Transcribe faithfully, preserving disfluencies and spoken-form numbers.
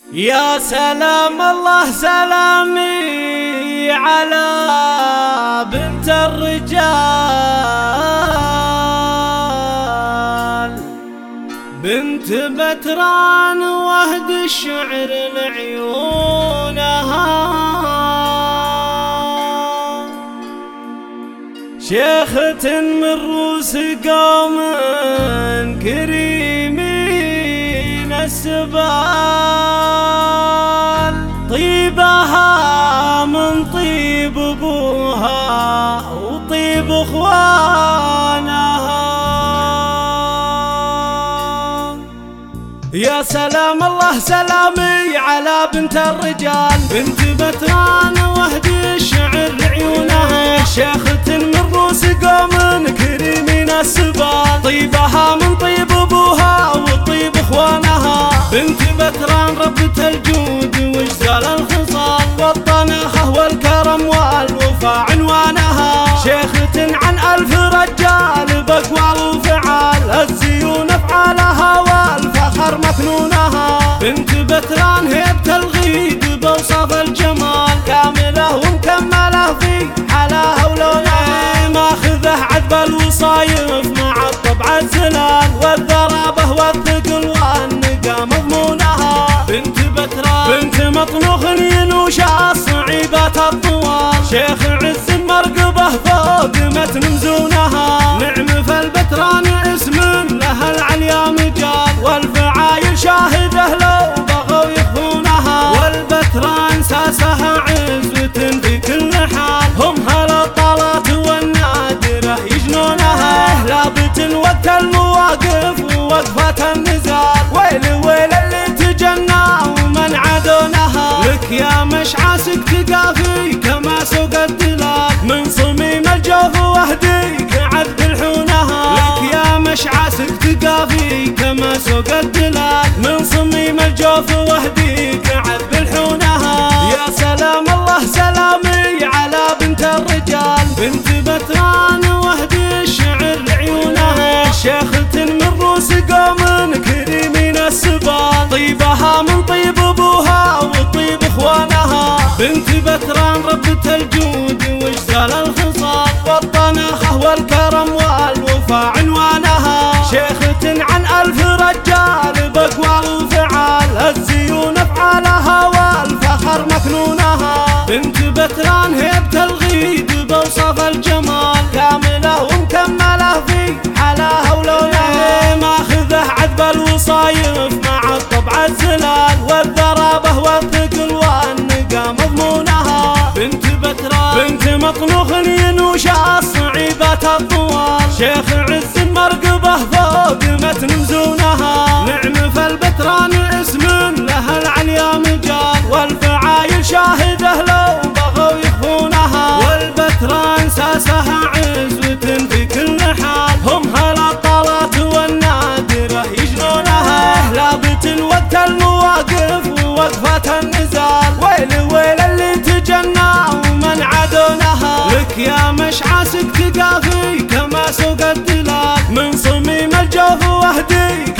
يا سلام الله سلامي على بنت الرجال، بنت بتران وهد الشعر لعيونها، شيخة من روس قوم كريمين السبال، طيبها من طيب ابوها وطيب اخوانها. يا سلام الله سلامي على بنت الرجال، بنت بتران وهدي الشعر لعيونها، شيخة من روس قوم كريمين السبال، طيبها من طيب ابوها وطيب اخوانها، بنت بتران ربة الجود واجزال الخصال، والطناخة والكرم والوفا عنوانها، شيخة عن الف رجال باقوال وفعال، الزيون افعالها والفخر مكنونها، بنت بتران هيبة الغيد بوصف الجمال، كاملة ومكملة في حلاها ولونها، ماخذه عذب الوصايف مع الطبع الزلال، والذرابة والثقل والنقا مضمونها، بنت بتران بنت مطنوخ ينوش الصعيبات الطوال، شيخ عز مرقبه فوق متن مزونها، نعم فالبتران اسم لها العليا مجال، والفعايل شاهده لو بغوا يخونها، والبتران ساسها عزوة في كل حال، هم هالطلات والنادرة يجنونها، لابت وقت المواقف ووقفة النزال، ويل ويل اللي تجنى ومن عدونها، لك يا مشعاسك تقافي كما سوق الدلال، من صميم الجوف وهديك عذب الحونها، لك يا مشعاسك تقافي كما سوق الدلال، من صميم الجوف وهديك عذب الحونها. يا سلام الله سلامي على بنت الرجال، بنت بتران وهدي الشعر لعيونها، شيخة من روس قوم كريمين السبال، طيبها من طيب ابوها وطيب اخوانها، بنت بتران ربة الجود واجزال الخصال، والطناخة والكرم والوفا عنوانها، شيخة عن الف رجال باقوال وفعال، الزيون افعالها والفخر مكنونها، بنت بتران هيبة الغيد بوصف الجمال، كاملة ومكملة في حلاها ولونها، ماخذه عذب الوصايف مع الطبع الزلال، والذرابة والثقل والنقا مضمونها، بنت بتران بنت مطنوخ ينوش الصعيبات الطوال، شيخ عز مرقبه فوق متن مزونها، نعم فالبتران اسم لها العليا مجال، والفعايل شاهده لو بغوا يخونها، والبتران ساسها عزوة في كل حال، هم هالطلات والنادرة يجنونها، لابت وقت المواقف ووقفة النزال، ويل ويل اللي تجنى ومن عدونها، لك يا مشعاسك تقافي كما سوق الدلال، من صميم الجوف وهدي